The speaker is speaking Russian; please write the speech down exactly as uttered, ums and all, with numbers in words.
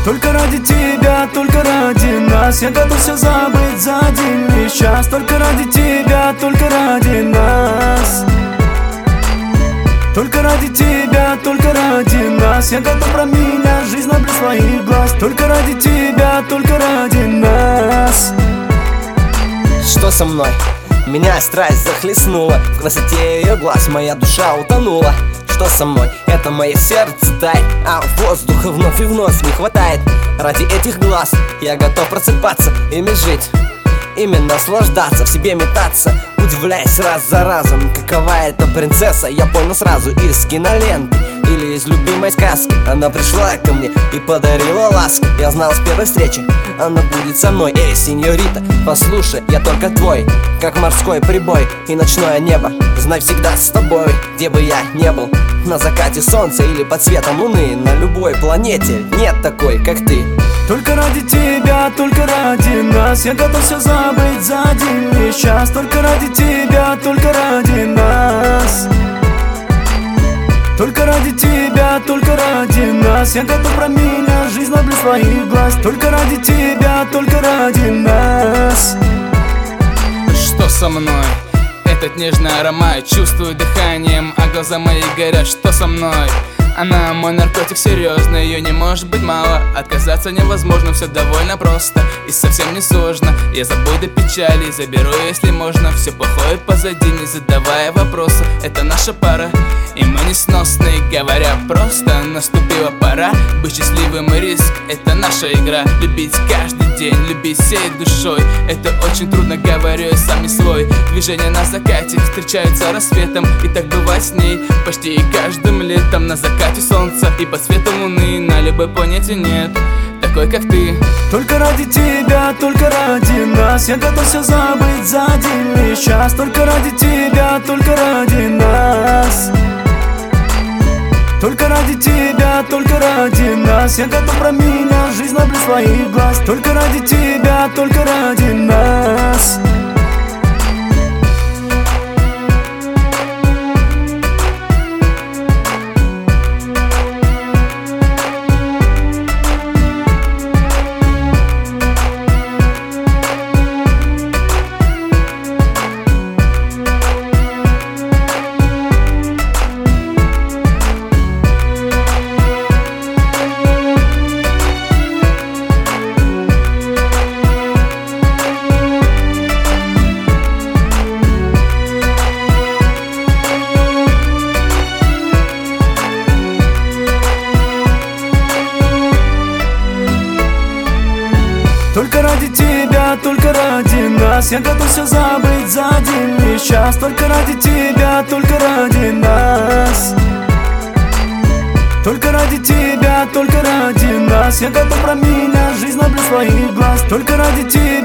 Только ради тебя, только ради нас я готов все забыть за один лишь час. Только ради тебя, только ради нас. Только ради тебя, только ради нас я готов променять жизнь на блеск своих глаз. Только ради тебя, только ради нас. Что со мной? Меня страсть захлестнула, в красоте ее глаз моя душа утонула. Что со мной? Это мое сердце тает, а воздуха вновь и вновь не хватает. Ради этих глаз я готов просыпаться, ими жить, ими наслаждаться, в себе метаться, удивляясь раз за разом. Какова эта принцесса, я понял сразу из киноленты или из любимой сказки. Она пришла ко мне и подарила ласку. Я знал с первой встречи, она будет со мной. Эй, сеньорита, послушай, я только твой, как морской прибой и ночное небо. Знай, всегда с тобой, где бы я не был, на закате солнца или под светом луны. На любой планете нет такой, как ты. Только ради тебя, только ради нас я готов все забыть за один лишь час. Только ради тебя, только ради нас. Только ради тебя, только ради нас я готов променять жизнь на блеск своих глаз. Только ради тебя, только ради нас. Что со мной? Этот нежный аромат чувствую дыханием, а глаза мои горят. Что со мной? Она мой наркотик, серьезно, ее не может быть мало. Отказаться невозможно, все довольно просто и совсем не сложно. Я забуду печали, заберу, если можно, все плохое позади, не задавая вопроса. Это наша пара, и мы несносные, говоря просто. Наступила пора быть счастливым, и риск — это наша игра. Любить каждый день, любить всей душой, это очень трудно, говорю я сам не свой. Движения на закате встречаются рассветом, и так бывает с ней почти и каждым летом. На закате солнца и по свету луны на любой планете нет такой, как ты. Только ради тебя, только ради нас я готов все забыть за один лишь час. Только ради тебя, только ради нас. Только ради тебя, только ради нас я готов променять жизнь на блеск своих глаз. Только ради тебя, только ради нас. Только ради тебя, только ради нас я готов все забыть за один лишь час. Только ради тебя, только ради нас. Только ради тебя, только ради нас я готов променять жизнь на блеск своих глаз. Только ради тебя.